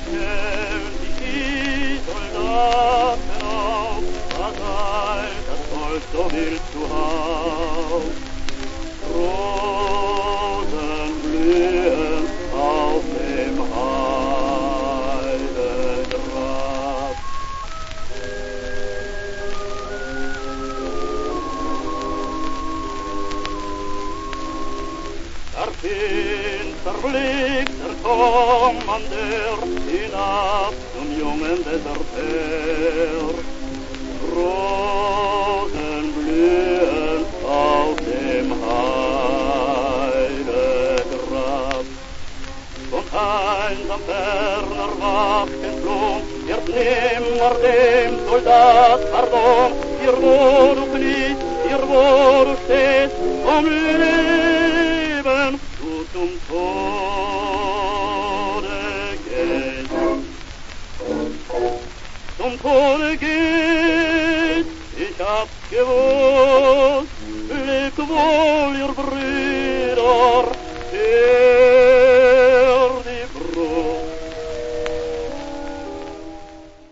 stellen sich die Soldaten auf, was eilt das Volk so wild zu Haus. Rosen blühen auf dem Heidegrab. Der finster blickt der Kommandeur hinab zum jungen Deserteur. Rosen blühen auf dem Heidegrab. Und einsam ferner Waffenflug wird nimmer dem Soldat Pardon. Hier wo du kniest, hier wo du stehst, vom Leben du zum Tode gehst. Zum Tode gehst, ich hab's gewusst, lebt wohl ihr Brüder,